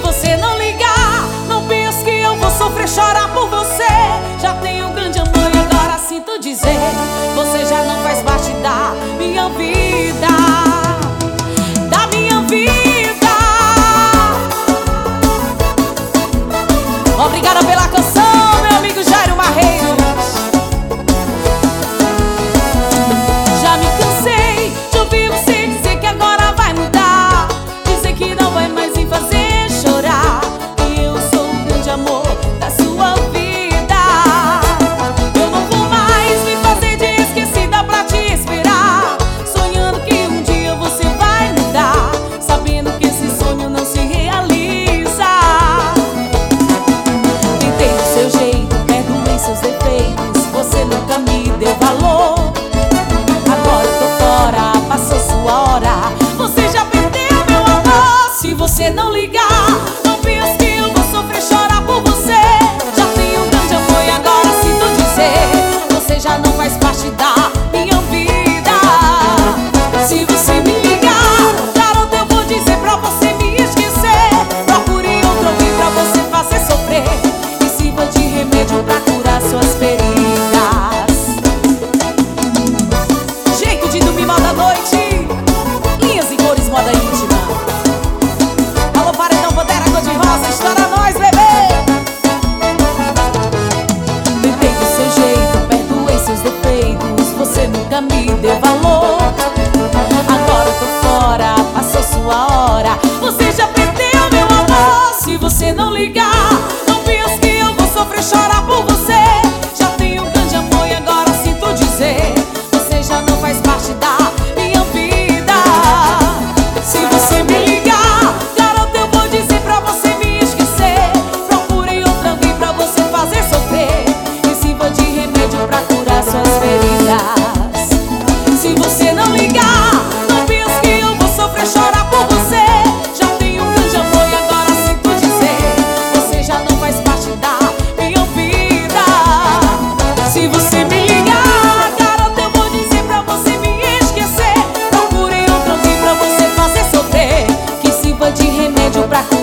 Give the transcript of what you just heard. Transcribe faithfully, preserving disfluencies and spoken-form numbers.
você não ligar, não pense que eu vou sofrer, chorar por você. Já tenho um grande amor e agora sinto dizer, você já não faz parte da minha vida, da minha vida. Obrigada pela canção, meu amigo Jairo Marreiros. Já me cansei de ouvir você dizer que agora vai mudar, dizer que não vai mais me fazer chorar, que eu sou o grande amor da sua vida. Eu não vou mais me fazer de esquecida pra te esperar, sonhando que um dia você vai mudar, sabendo que esse sonho não se realiza. Tentei do seu jeito, perdoei seus defeitos, você nunca me deu valor. Agora eu tô fora, passou sua hora, você já perdeu meu amor. Se você não ligar, não pense que eu vou sofrer, chorar por você. Já tenho um grande amor e agora sinto dizer, você já não faz parte da minha vida. Se você me ligar, garota, eu vou dizer pra você me esquecer. Procure outro alguém pra você fazer sofrer, e sirva de remédio pra curar suas feridas. Jeito de dormir mal da noite, linhas e cores, moda íntima. Alô, paredão, bandeira, cor de rosa, estoura nós, bebê. Tentei do seu jeito, perdoei seus defeitos, você nunca me deu valor. Agora eu tô fora, passou sua hora, você já perdeu meu amor. Se você não ligar, não pense que eu vou sofrer, chorar por você. Já tenho um grande amor e agora sinto dizer, você já não faz parte da minha vida. Se você me ligar, garota, eu vou dizer pra você me esquecer. Procure outra alguém pra você fazer sofrer, e sirva de remédio pra curar suas feridas. Se você não ligar, não pense que eu vou sofrer, chorar por você. Já tenho um grande amor e agora sinto dizer, você já não faz parte da minha vida. Se você me ligar, garota, eu vou dizer pra você me esquecer. Procure outro alguém pra você fazer sofrer, que sirva de remédio pra curar